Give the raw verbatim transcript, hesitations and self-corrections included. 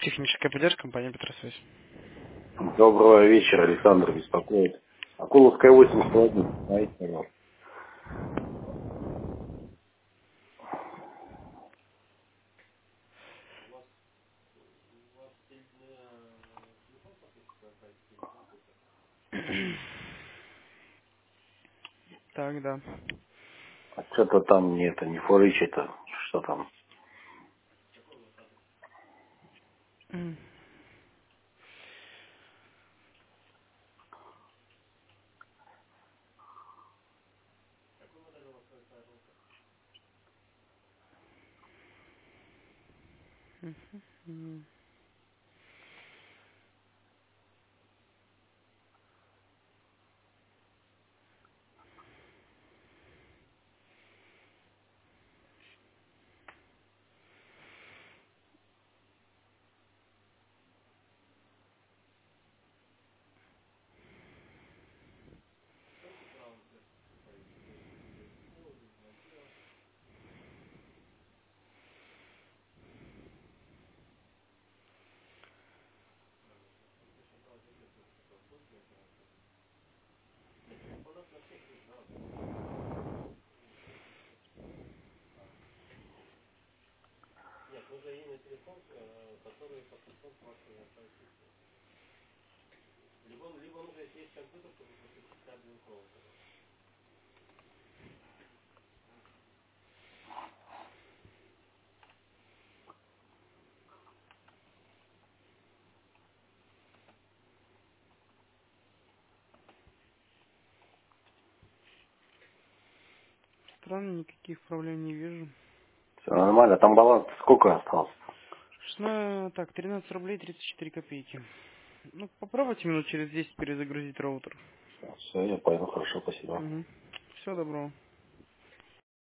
Техническая поддержка, компания Петросвязь. Доброго вечера, Александр беспокоит. Акуловская восемьдесят один, знаете, пожалуйста. Так, да. А что-то там не это, не форычит-то, что там. М. М. Странно, никаких проблем не вижу. Все нормально, там баланс сколько остался? Шна, так, тринадцать рублей тридцать четыре копейки. Ну, попробуйте минут через десять перезагрузить роутер. Все, я понял, хорошо, спасибо. Угу. Всего доброго.